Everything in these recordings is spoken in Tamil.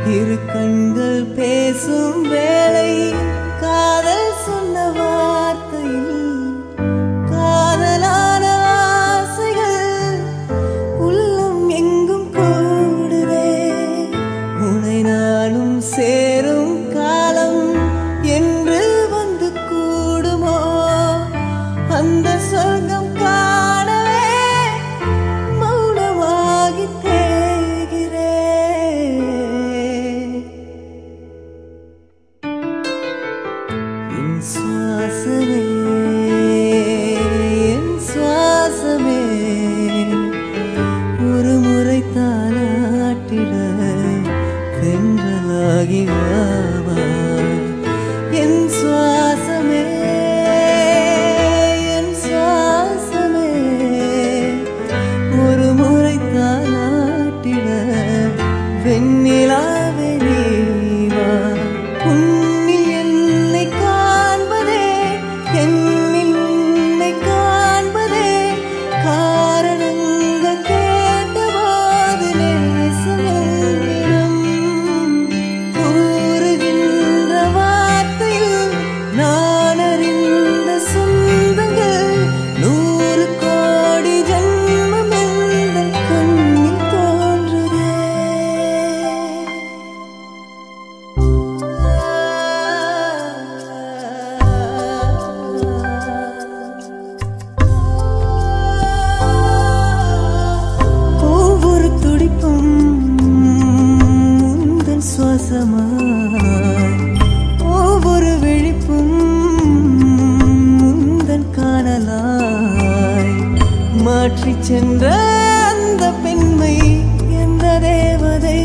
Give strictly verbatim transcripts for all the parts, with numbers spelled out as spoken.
இரு கண்கள் பேசும் வேளை காதல் சொன்ன வார்த்தையில் காதலான ஆசைகள் உள்ளம் எங்கும் கூடுதே. உனை நானும் சேரும் காலம் என்று வந்து கூடுமோ? அந்த சொர்க்கம் காணவே மௌனமாகி தேய்கிறேன். என் சுவாசமே என் சுவாசமே ஒரு முறை தாலாட்டிட தென்றலாகி வாவா. என் சுவாசமே என் சுவாசமே ஒரு முறை தாலாட்டிட வெண்ணிலாவே நீ வா. உன்னில் என்னை காண்பதே என்னில் உன்னை காண்பதே காரணங்கள் கேட்டபோது நேசமென்னிடம் கூறுகின்ற வார்த்தையில் நான் அறிந்த சொந்தங்கள் நூறு கோடி ஜன்மம் எந்தன் கண்ணில் தோன்றுதே. ஒவ்வொரு துடிப்பும் உந்தன் சுவாசமாய், ஒவ்வொரு விழிப்பும் உந்தன் காணலாய் மாற்றிச் சென்ற அந்த பெண்மை எந்த தேவதை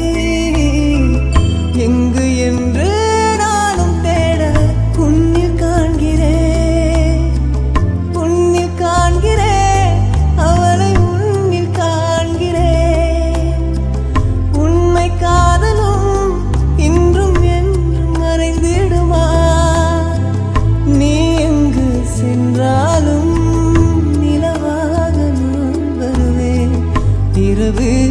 எங்கு என்று நானும் தேட உன்னில் காண்கிறேன். உன்னில் காண்கிறேன் அவளை உன்னில் காண்கிறேன். உண்மை காதலும் இன்றும் என்றும் மறைந்திடுமா? நீ எங்கு சென்றாலும் நிலவாக நான் வருவேன். இரவு